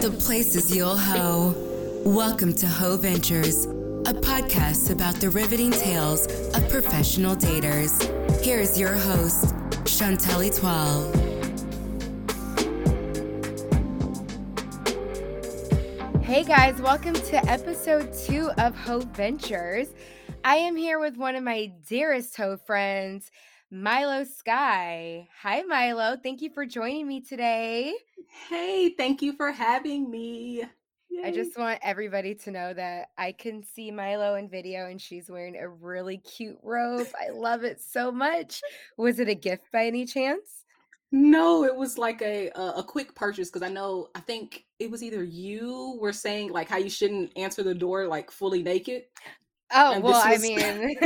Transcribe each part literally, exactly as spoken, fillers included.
The places you'll hoe. Welcome to Hoe Ventures, a podcast about the riveting tales of professional daters. Here's your host, Chantal Etoile. Hey guys, welcome to episode two of Hoe Ventures. I am here with one of my dearest hoe friends, Milo Sky. Hi Milo, thank you for joining me today. Hey, thank you for having me. Yay. I just want everybody to know that I can see Milo in video and she's wearing a really cute robe. I love it so much. Was it a gift by any chance? No, it was like a a, a quick purchase because I know I think it was either you were saying like how you shouldn't answer the door like fully naked. Oh, and well, this was- I mean,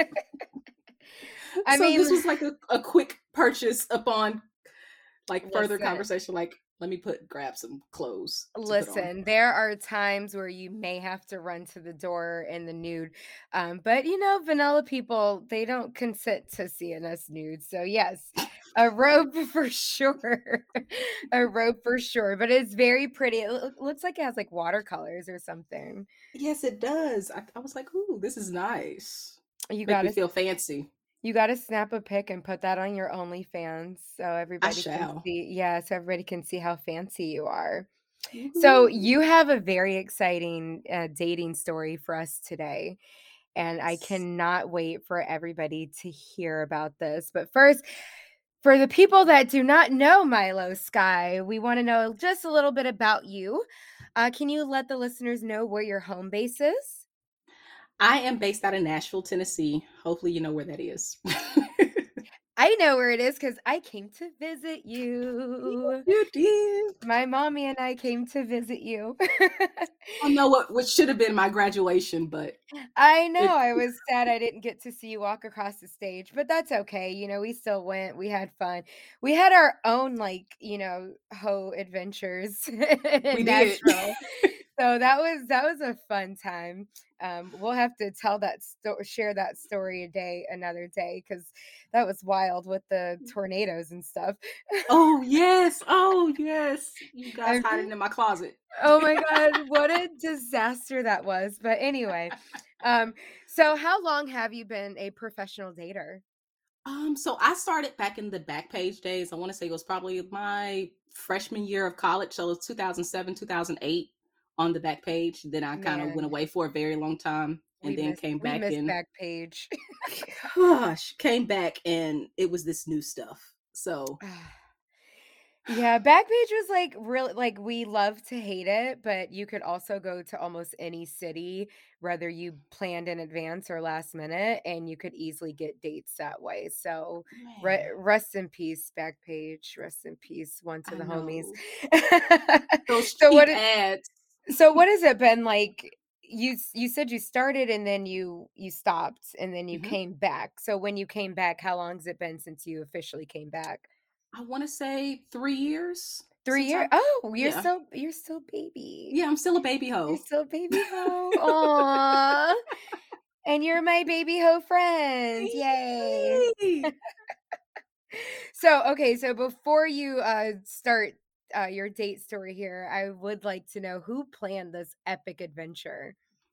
I so mean, this was like a, a quick purchase upon like further Listen. conversation. Like, let me put grab some clothes. to put on. Listen, there are times where you may have to run to the door in the nude. Um, but you know, vanilla people, they don't consent to seeing us nude. So yes, a robe for sure. A robe for sure. But it's very pretty. It loo- looks like it has like watercolors or something. Yes, it does. I, I was like, ooh, this is nice. You Make gotta me feel fancy. you gotta snap a pic and put that on your OnlyFans so everybody can shall. see. Yeah, so everybody can see how fancy you are. So you have a very exciting uh, dating story for us today, and I Yes. cannot wait for everybody to hear about this. But first, for the people that do not know Milo Sky, we want to know just a little bit about you. Uh, can you let the listeners know where your home base is? I am based out of Nashville, Tennessee. Hopefully, you know where that is. I know where it is because I came to visit you. You did. My mommy and I came to visit you. I don't know what, what should have been my graduation, but I know. It- I was sad I didn't get to see you walk across the stage, but that's okay. You know, we still went. We had fun. We had our own, like, you know, hoe adventures in we did. Nashville. So that was that was a fun time. Um, we'll have to tell that sto- share that story a day, another day, because that was wild with the tornadoes and stuff. Oh yes. Oh yes. You guys I'm- hiding in my closet. Oh my God, what a disaster that was. But anyway, um, so how long have you been a professional dater? Um, so I started back in the Backpage days. I want to say it was probably my freshman year of college. So it was two thousand seven, two thousand eight on the Backpage. Then I kind of Man. went away for a very long time and We then missed, came we back missed in. Backpage. Gosh, came back and it was this new stuff. So Yeah, Backpage was like really like we love to hate it, but you could also go to almost any city, whether you planned in advance or last minute, and you could easily get dates that way. So re- man, rest in peace, Backpage. Rest in peace, one to I the know. homies. Those so cheap what? It, ads. so what has it been like? You s- you said you started and then you you stopped and then you Mhm. came back. So when you came back, how long has it been since you officially came back? I want to say three years. Three since years. I- Oh, you're yeah. still you're still baby. Yeah, I'm still a baby You're hoe. still baby hoe. Aww. And you're my baby hoe friend. Yay. Yay! So okay, so before you uh start uh your date story here, I would like to know who planned this epic adventure.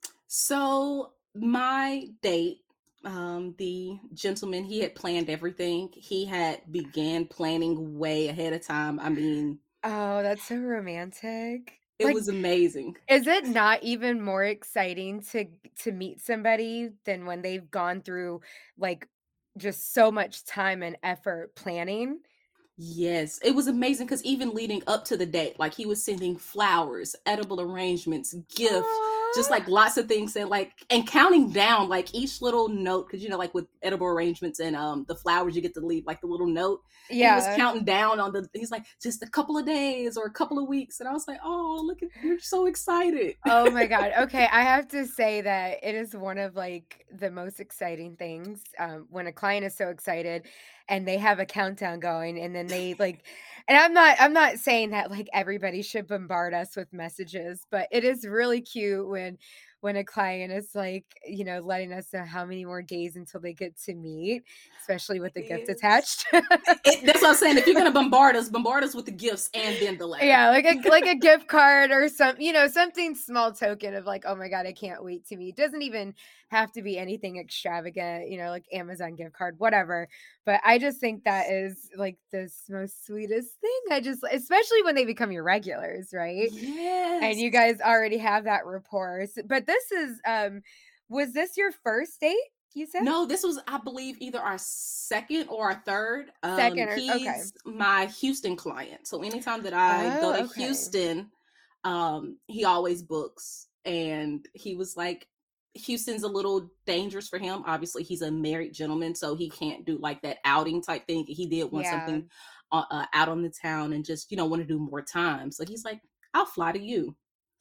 So my date, um, the gentleman, he had planned everything. He had began planning way ahead of time. I mean, Oh, that's so romantic. it Like, was amazing. is it not even more exciting to to meet somebody than when they've gone through like just so much time and effort planning? Yes, it was amazing because even leading up to the date, like he was sending flowers, edible arrangements, gifts, just Aw. like lots of things and like and counting down like each little note because you know like with edible arrangements and um the flowers you get to leave like the little note. And he was Yeah. counting down on the. He's like just a couple of days or a couple of weeks, and I was like, oh look at you're so excited. Oh my God. Okay, I have to say that it is one of like the most exciting things um, when a client is so excited and they have a countdown going and then they like and I'm not I'm not saying that like everybody should bombard us with messages, but it is really cute when when a client is like, you know, letting us know how many more days until they get to meet, especially with the gift Yes. attached. It, that's what I'm saying. If you're gonna bombard us, bombard us with the gifts and then the letter. Yeah, like a like a gift card or some, you know, something small token of like, oh my God, I can't wait to meet. It doesn't even have to be anything extravagant, you know, like Amazon gift card, whatever. But I just think that is like the most sweetest thing. I just, especially when they become your regulars, right? Yes. And you guys already have that rapport. S- But this is, um, was this your first date? You said No, this was, I believe, either our second or our third. Um, second or okay. he's my Houston client. So anytime that I go Oh, to okay. Houston, um, he always books. And he was like, Houston's a little dangerous for him. Obviously, he's a married gentleman, so he can't do like that outing type thing. He did want Yeah. something uh, uh, out on the town and just, you know, want to do more time. So he's like, I'll fly to you.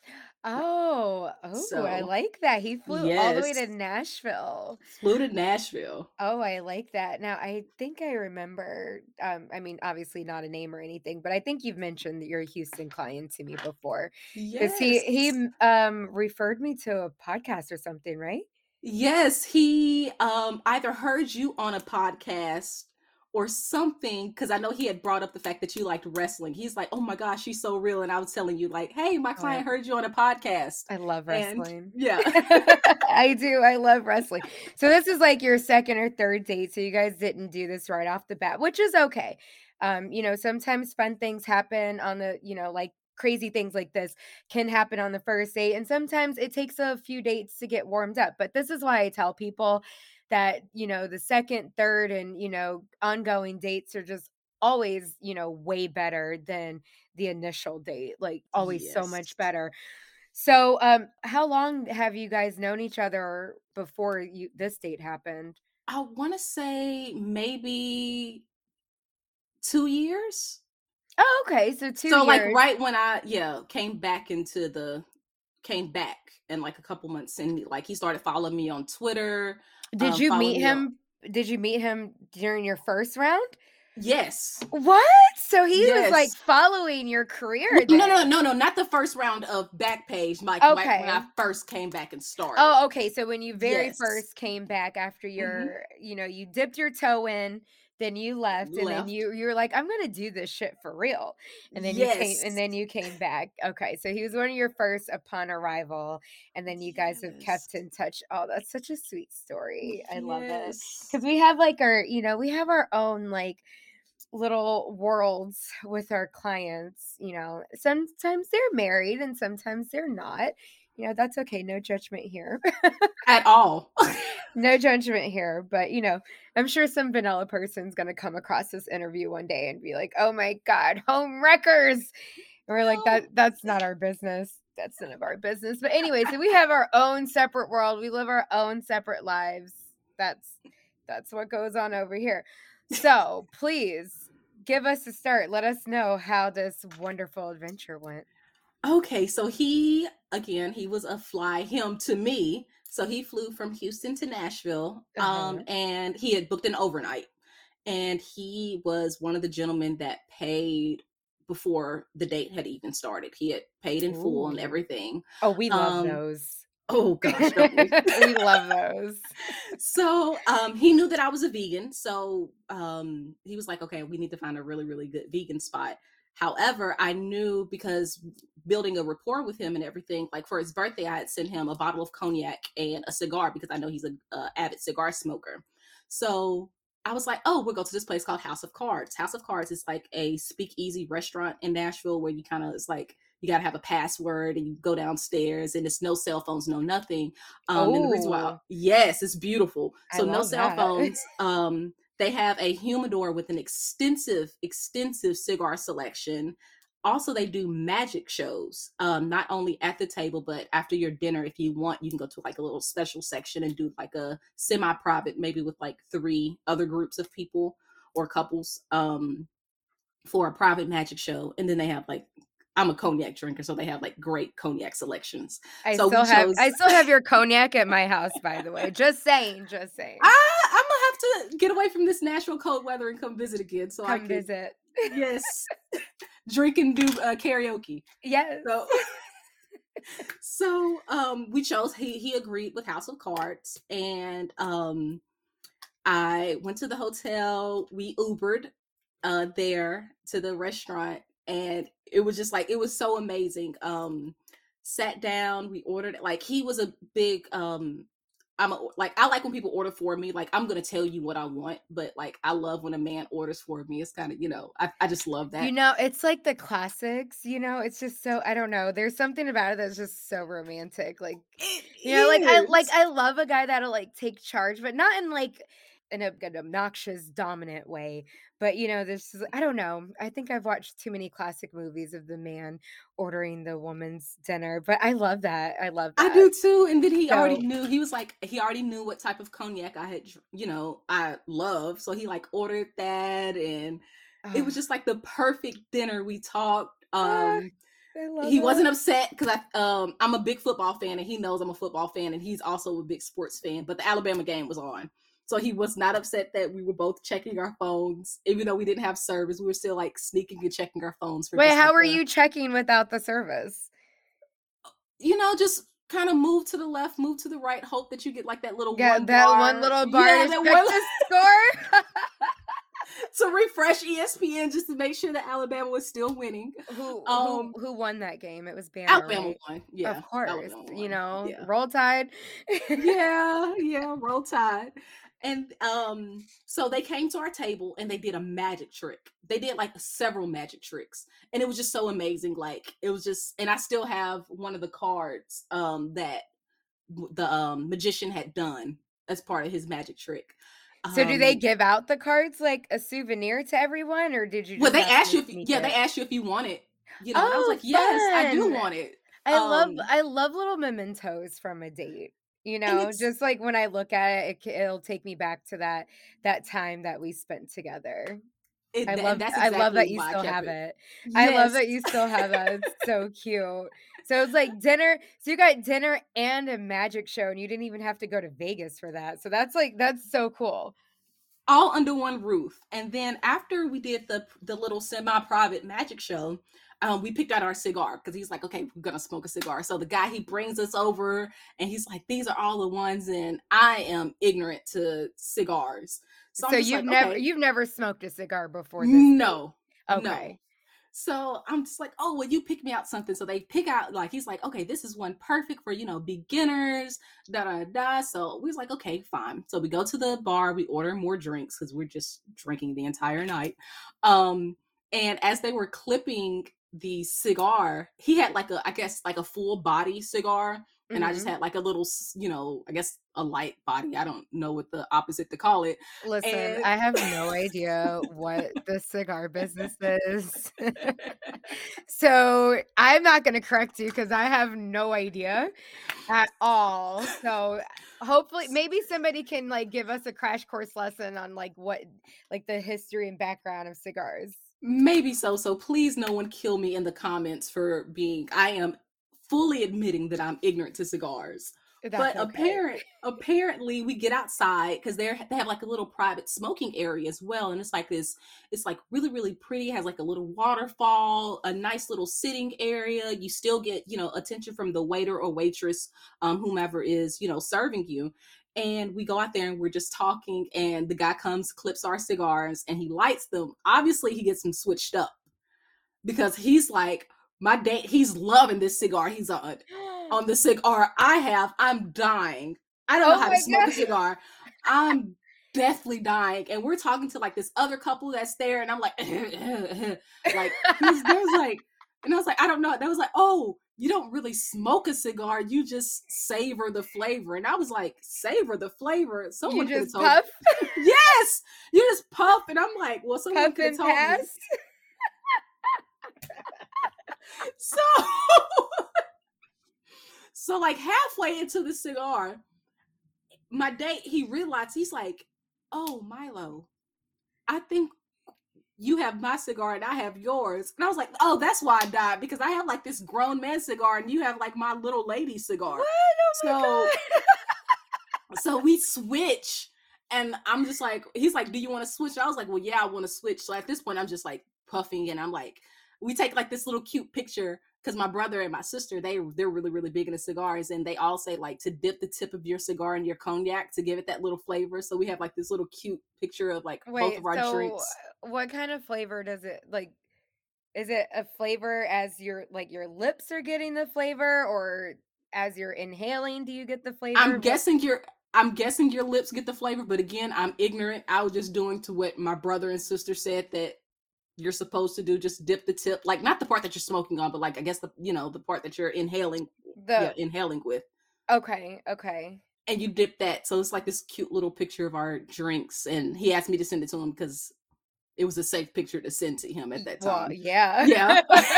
Oh, oh, I So like that. He flew all the way yes, to Nashville. flew to Nashville. Oh, I like that. Now, I think I remember, um, I mean, obviously not a name or anything, but I think you've mentioned that you're a Houston client to me before. Because he he Yes. m- um referred me to a podcast or something, right? Yes, he um either heard you on a podcast or something, because I know he had brought up the fact that you liked wrestling. He's like, "Oh my gosh, she's so real." And I was telling you, like, "Hey, my Oh, I, client heard you on a podcast." I love And wrestling. yeah. I do. I love wrestling. So this is like your second or third date. So you guys didn't do this right off the bat, which is okay. Um, you know, sometimes fun things happen on the, you know, like crazy things like this can happen on the first date. And sometimes it takes a few dates to get warmed up. But this is why I tell people that, you know, the second, third, and, you know, ongoing dates are just always, you know, way better than the initial date. Like always so much Yes. better. So, um, how long have you guys known each other before you this date happened? I want to say maybe two years. Oh, okay. So two So like years. right when I yeah came back into the came back in like a couple months, and like he started following me on Twitter, Did um, you following meet me on him? Did you meet him during your first round? yes. What? So he was like Yes. following your career Well, no, no, then. no, no, not the first round of Backpage, like right when Okay. I first came back and started. Oh, okay. So when you very Yes. first came back after hmm your, you know, you dipped your toe in, then you left, and then Left. you you were like, I'm gonna do this shit for real. And then you came and Yes. then you came back. Okay. So he was one of your first upon arrival, and then you guys have Yes. kept in touch. Oh, that's such a sweet story. I love it. Yes. Because we have like our, you know, we have our own like little worlds with our clients. You know, sometimes they're married and sometimes they're not. You know, that's okay. No judgment here. At all. No judgment here. But, you know, I'm sure some vanilla person's going to come across this interview one day and be like, oh my God, home wreckers. And we're like, No. that that's not our business. That's none of our business. But anyway, so we have our own separate world. We live our own separate lives. That's that's what goes on over here. So please give us a start. Let us know how this wonderful adventure went. Okay, so he again, he was a fly him to me. So he flew from Houston to Nashville, um, Uh-huh. and he had booked an overnight. And he was one of the gentlemen that paid before the date had even started. He had paid in full and Ooh. everything. Oh, we love Um, those. oh gosh, don't we? We love those. So um, he knew that I was a vegan. So um, he was like, okay, we need to find a really, really good vegan spot. However, I knew because building a rapport with him and everything, like for his birthday, I had sent him a bottle of cognac and a cigar because I know he's an uh, avid cigar smoker. So I was like, oh, we'll go to this place called House of Cards. House of Cards is like a speakeasy restaurant in Nashville where you kind of, it's like, you got to have a password and you go downstairs and it's no cell phones, no nothing. Um, and the reason why, Oh, yes, it's beautiful. I So no love cell that. phones. Um, they have a humidor with an extensive, extensive cigar selection. Also, they do magic shows, um, not only at the table, but after your dinner. If you want, you can go to like a little special section and do like a semi-private, maybe with like three other groups of people or couples, um, for a private magic show. And then they have like, I'm a cognac drinker, so they have like great cognac selections. I So we still have chose. I still have your cognac at my house, by the way. Just saying, just saying. I, I'm gonna have to get away from this Nashville cold weather and come visit again, so I Come can visit. yes, drink and do uh, karaoke. Yes. So So um, we chose, he, he agreed with House of Cards. And um, I went to the hotel. We Ubered uh, there to the restaurant. And it was just like, it was so amazing. Um, sat down, we ordered, like, he was a big, um, I'm a, like, I like when people order for me. Like, I'm going to tell you what I want, but like, I love when a man orders for me. It's kind of, you know, I, I just love that. You know, it's like the classics, you know, it's just so, I don't know. There's something about it that's just so romantic. Like, It you know, like I like is. I love a guy that'll like take charge, but not in like in a, an obnoxious, dominant way. But you know, this is I don't know. I think I've watched too many classic movies of the man ordering the woman's dinner, but I love that. I love I that. do too. And then he already So knew, he was like, he already knew what type of cognac I had, dr- you know, I love. So he like ordered that. And it was oh, just like the perfect dinner. We talked. ah, Um, I love he wasn't it. upset because I, um, I'm a big football fan and he knows I'm a football fan and he's also a big sports fan. But the Alabama game was on. So he was not upset that we were both checking our phones. Even though we didn't have service, we were still like sneaking and checking our phones for Wait, just how like were the, you checking without the service? you know, just kind of move to the left, move to the right, hope that you get like that little Yeah, one that one bar. little bar Yeah, to that check one the score. to refresh E S P N just to make sure that Alabama was still winning. Who who Um, who won that game? It was Bama, Alabama right? won. Of Yeah, course, Alabama you won. know, Yeah. Roll Tide. Yeah, yeah, roll tide. And um, so they came to our table and they did a magic trick. They did like several magic tricks, and it was just so amazing. Like it was just, and I still have one of the cards um that the um magician had done as part of his magic trick. So do they Um, give out the cards like a souvenir to everyone, or did you well, just they have asked to you if sneak yeah, they it? asked you if you want it, you know, and I was Oh, like, yes, I do fun. want it. I love Um, I love little mementos from a date. You and know, it's just like when I look at it, it ca- it'll take me back to that that time that we spent together. I it, and love that's I love exactly that you why I still kept have it. it. I love Yes. that you still have that. It's so cute. So it's like dinner. So you got dinner and a magic show, and you didn't even have to go to Vegas for that. So that's like that's so cool. All under one roof. And then after we did the the little semi-private magic show, um, we picked out our cigar because he's like, okay, we're gonna smoke a cigar. So the guy he brings us over and he's like, these are all the ones, and I am ignorant to cigars. So So I'm just you've like, never okay, you've never smoked a cigar before this date. no, no. Okay. So I'm just like, oh, well, you pick me out something. So they pick out, like, he's like, okay, this is one perfect for, you know, beginners, da da da. So we was like, okay, fine. So we go to the bar, we order more drinks because we're just drinking the entire night. Um, and as they were clipping the cigar, he had like a, I guess, like a full body cigar. And I just Mhm. had like a little, you know, I guess a light body. I don't know what the opposite to call it. Listen, And I have no idea what the cigar business is. So I'm not going to correct you because I have no idea at all. So hopefully, maybe somebody can like give us a crash course lesson on like what, like the history and background of cigars. maybe so. So please, no one kill me in the comments for being. I am fully admitting that I'm ignorant to cigars. That's But okay. apparent, apparently, we get outside because they're they have like a little private smoking area as well, and it's like this. It's like really, really pretty. Has like a little waterfall, a nice little sitting area. You still get you know attention from the waiter or waitress, um, whomever is you know serving you. And we go out there and we're just talking, and the guy comes, clips our cigars, and he lights them. Obviously, he gets them switched up because he's like, my date, he's loving this cigar he's on. On the cigar I have, I'm dying. I don't know Oh how to my smoke a God. cigar. I'm deathly dying. And we're talking to like this other couple that's there, and I'm like, like he's there's like, and I was like, I don't know. That was like, oh, you don't really smoke a cigar, you just savor the flavor. And I was like, savor the flavor. You Someone could have just told puff, me. Yes, you just puff, and I'm like, well, someone puff could have and told me. pass. So, so like halfway into the cigar, my date, he realized, he's like, oh, Milo, I think you have my cigar and I have yours. And I was like, oh, that's why I died, because I have like this grown man cigar and you have like my little lady cigar. What? Oh my So, God. so we switch, and I'm just like, he's like, do you want to switch? I was like, well, yeah, I want to switch. So at this point, I'm just like puffing, and I'm like, we take like this little cute picture because my brother and my sister, they they're really really big into cigars, and they all say like to dip the tip of your cigar in your cognac to give it that little flavor. So we have like this little cute picture of like both Wait, of our so drinks. what kind of flavor does it like? Is it a flavor as your like your lips are getting the flavor, or as you're inhaling, do you get the flavor? I'm What? guessing your I'm guessing your lips get the flavor, but again, I'm ignorant. I was just doing to what my brother and sister said that you're supposed to do. Just dip the tip, like not the part that you're smoking on, but like I guess the you know the part that you're inhaling, yeah, The inhaling with, okay, okay. and you dip that. So it's like this cute little picture of our drinks, and he asked me to send it to him because it was a safe picture to send to him at that Well, time. yeah. Yeah.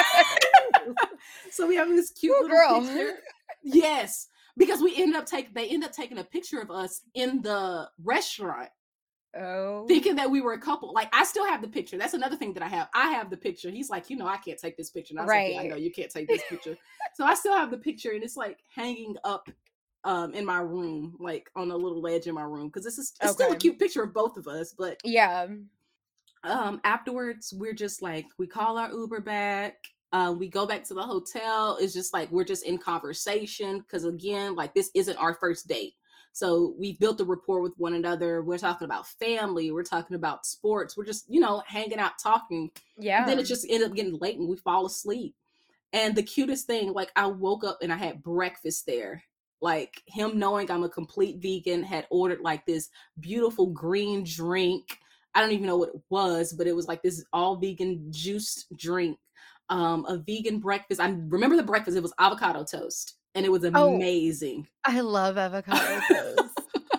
So we have this cute Ooh, little girl. picture. Yes, because we end up taking they end up taking a picture of us in the restaurant, Oh, thinking that we were a couple. Like I still have the picture. That's another thing that I have. I have the picture. He's like, you know, I can't take this picture. And I was like, yeah, I right. know you can't take this picture. So I still have the picture, and it's like hanging up um in my room, like on a little ledge in my room, because this is it's still a Okay. cute picture of both of us. But Yeah. um afterwards, we're just like we call our Uber back. Uh, we go back to the hotel. It's just like we're just in conversation because again, like this isn't our first date. So we built a rapport with one another. We're talking about family. We're talking about sports. We're just, you know, hanging out, talking. And then Yeah. it just ended up getting late and we fall asleep. And the cutest thing, like I woke up and I had breakfast there. Like him knowing I'm a complete vegan had ordered like this beautiful green drink. I don't even know what it was, but it was like this all vegan juiced drink. Um, a vegan breakfast. I remember the breakfast. It was avocado toast, and it was Oh, amazing. I love avocado toast.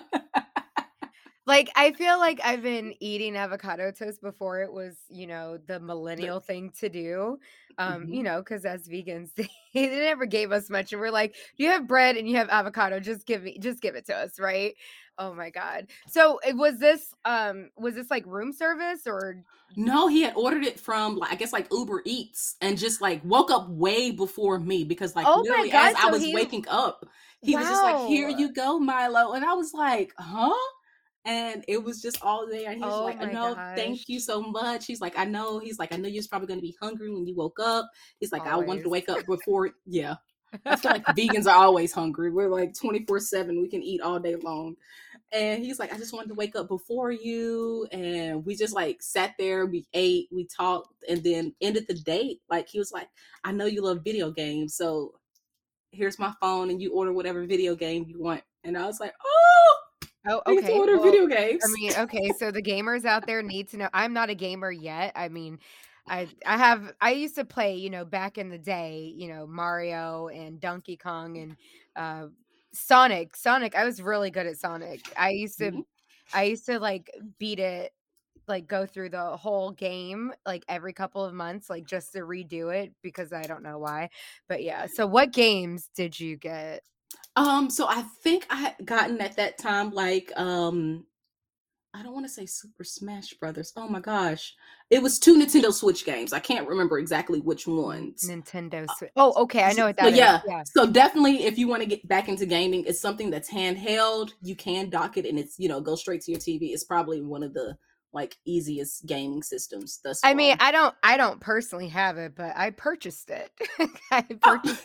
Like, I feel like I've been eating avocado toast before it was, you know, the The- millennial thing to do. Um, Mhm. you know, because as vegans, they, they never gave us much, and we're like, you have bread and you have avocado, just give me, just give it to us, right? Oh my God. So it was this, um, was this like room service or? No, he had ordered it from like I guess like Uber Eats and just like woke up way before me because like Oh my literally as God. I So was he, waking up, he was just like, "Here wow. you go, Milo," and I was like, "Huh?" And it was just all there, and he was Oh like, my "No, thank you gosh. so much." He's like, "I know." He's like, "I know you was probably going to be hungry when you woke up." He's like, "I wanted to Always. wake up before." Yeah, I feel like vegans are always hungry. We're like twenty-four seven. We can eat all day long. And he's like, I just wanted to wake up before you. And we just like sat there, we ate, we talked, and then ended the date. Like he was like, I know you love video games. So here's my phone and you order whatever video game you want. And I was like, oh, Oh, I get to okay. order Well, video I games. mean, okay, so the gamers out there need to know I'm not a gamer yet. I mean, I I have I used to play, you know, back in the day, you know, Mario and Donkey Kong and uh Sonic. Sonic, I was really good at Sonic. I used to Mhm. I used to like beat it, like go through the whole game like every couple of months, like just to redo it because I don't know why. But yeah, so what games did you get? Um, so I think I had gotten at that time like um I don't want to say Super Smash Brothers. Oh my gosh. It was two Nintendo Switch games. I can't remember exactly which N- ones. Nintendo Uh, Switch. Oh, okay, I So, know what so that is. yeah, Yeah. so definitely if you want to get back into gaming, it's something that's handheld. You can dock it and it's, you know, go straight to your T V. It's probably one of the like easiest gaming systems thus I mean, far. I don't I don't personally have it, but I purchased it. I Oh. purchased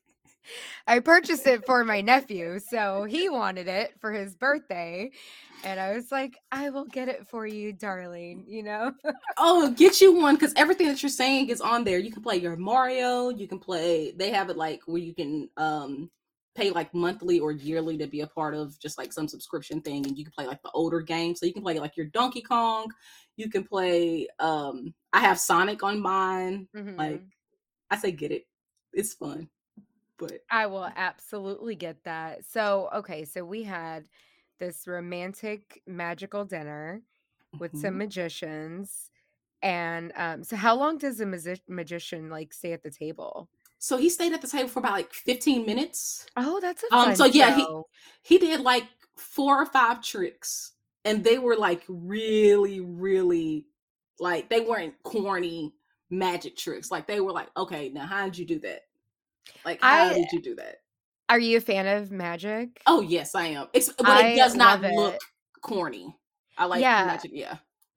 I purchased it for my nephew, so he wanted it for his birthday, and I was like, "I will get it for you, darling," you know? Oh, get you one because everything that you're saying is on there. You can play your Mario. You can play. They have it like where you can um pay like monthly or yearly to be a part of just like some subscription thing, and you can play like the older games. So you can play like your Donkey Kong. You can play. um I have Sonic on mine. Like Mhm. I say, get it. It's fun, but I will absolutely get that. So, okay, so we had this romantic magical dinner with some mhm. magicians, and, um, so how long does a magi magician, like, stay at the table? So he stayed at the table for about like fifteen minutes. Oh, that's a Um, so fun yeah, he show. he did like four or five tricks, and they were like really, really like they weren't corny magic tricks. Like they were like, okay, now how did you do that? Like how I did you do that? Are you a fan of magic? Oh yes, I am. It's but it I does not love look it. corny. I like Yeah, magic. Yeah.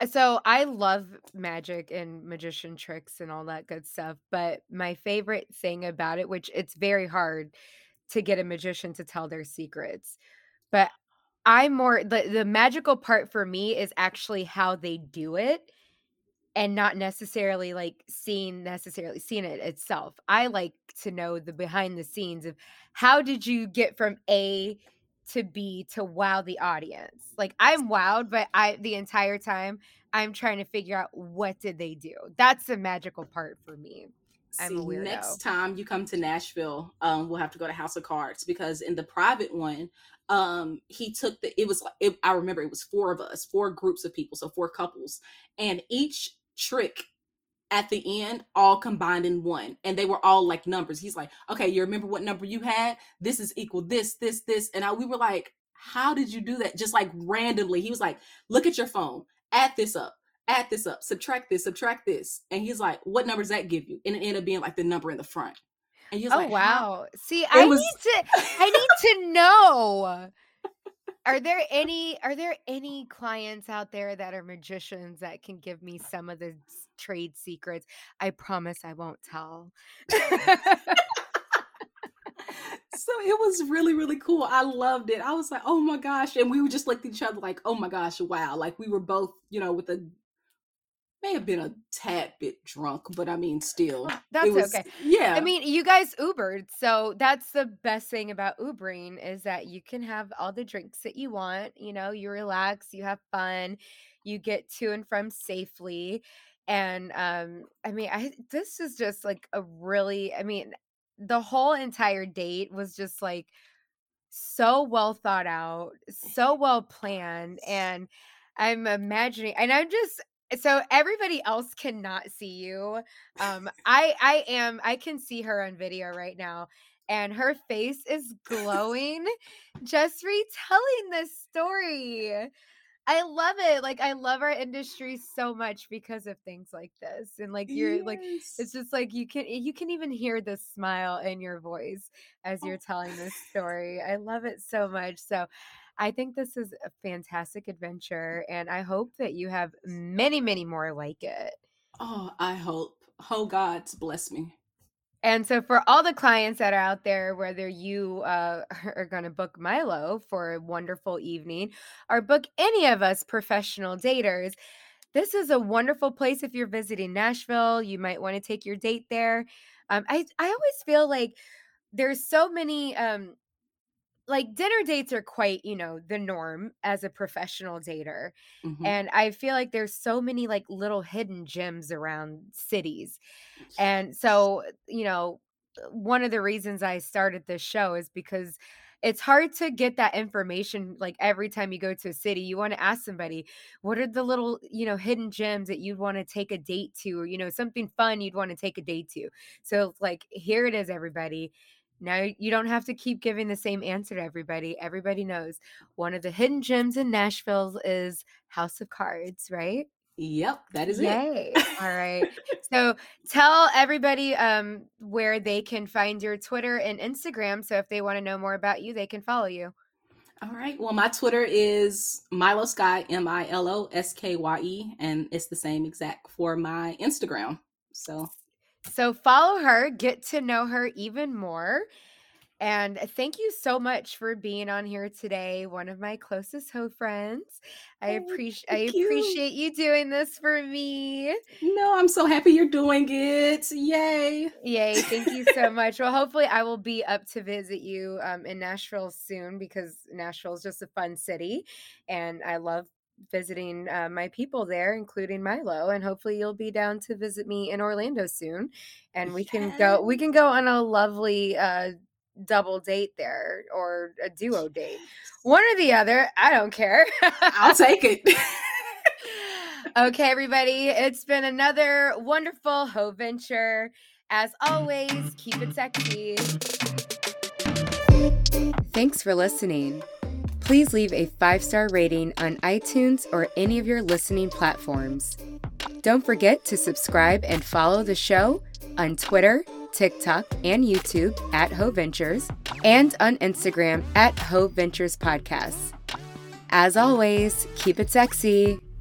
So I love magic and magician tricks and all that good stuff, but my favorite thing about it, which it's very hard to get a magician to tell their secrets, but I'm more the the magical part for me is actually how they do it and not necessarily like seeing necessarily seeing it itself. I like to know the behind the scenes of how did you get from A to B to wow the audience. Like I'm wowed, but I the entire time I'm trying to figure out what did they do. That's the magical part for me. I'm See, a weirdo. next time you come to Nashville, um, we'll have to go to House of Cards, because in the private one, um, he took the, it was like, it, I remember it was four of us, four groups of people, so four couples, and each trick at the end all combined in one, and they were all like numbers. He's like, okay, you remember what number you had? This is equal this, this, this. And I, we were like, how did you do that? Just like randomly. He was like, look at your phone, add this up. Add this up, subtract this, subtract this. And he's like, what number does that give you? And it ended up being like the number in the front. And he was oh, like, wow. See, I was... need to I need to know. Are there any are there any clients out there that are magicians that can give me some of the trade secrets? I promise I won't tell. So it was really, really cool. I loved it. I was like, oh my gosh. And we would just look at each other like, oh my gosh, wow. Like we were both, you know, with a, may have been a tad bit drunk, but I mean, still. That's it was, okay. Yeah. I mean, you guys Ubered. So that's the best thing about Ubering is that you can have all the drinks that you want. You know, you relax, you have fun, you get to and from safely. And um, I mean, I this is just like a really, I mean, the whole entire date was just like so well thought out, so well planned. And I'm imagining, and I'm just, so everybody else cannot see you. Um, I, I am, I can see her on video right now and her face is glowing just retelling this story. I love it. Like I love our industry so much because of things like this. And like you're yes. like it's just like you can you can even hear the smile in your voice as you're oh. telling this story. I love it so much. So I think this is a fantastic adventure and I hope that you have many, many more like it. Oh, I hope. Oh, God bless me. And so for all the clients that are out there, whether you uh, are going to book Milo for a wonderful evening or book any of us professional daters, this is a wonderful place if you're visiting Nashville. You might want to take your date there. Um, I, I always feel like there's so many, um, like dinner dates are quite, you know, the norm as a professional dater. Mm-hmm. And I feel like there's so many like little hidden gems around cities. And so, you know, one of the reasons I started this show is because it's hard to get that information. Like every time you go to a city, you want to ask somebody, what are the little, you know, hidden gems that you'd want to take a date to, or, you know, something fun you'd want to take a date to. So like, here it is, everybody. Now you don't have to keep giving the same answer to everybody. Everybody knows one of the hidden gems in Nashville is House of Cards, right? Yep, that is Yay. it. All right. So tell everybody um, where they can find your Twitter and Instagram. So if they want to know more about you, they can follow you. All right. Well, my Twitter is Milo Skye, M I L O S K Y E, and it's the same exact for my Instagram. So... So follow her, get to know her even more. And thank you so much for being on here today. One of my closest Ho friends. I appreciate I appreciate you. you doing this for me. No, I'm so happy you're doing it. Yay. Yay. Thank you so much. Well, hopefully I will be up to visit you um, in Nashville soon because Nashville is just a fun city. And I love visiting uh, my people there, including Milo, and hopefully you'll be down to visit me in Orlando soon, and we yes. can go we can go on a lovely uh double date there or a duo date, one or the other. I don't care. I'll take it. Okay, everybody, it's been another wonderful Ho Venture. As always, keep it sexy. Thanks for listening. Please leave a five-star rating on iTunes or any of your listening platforms. Don't forget to subscribe and follow the show on Twitter, TikTok, and YouTube at Ho Ventures, and on Instagram at Ho Ventures Podcasts. As always, keep it sexy.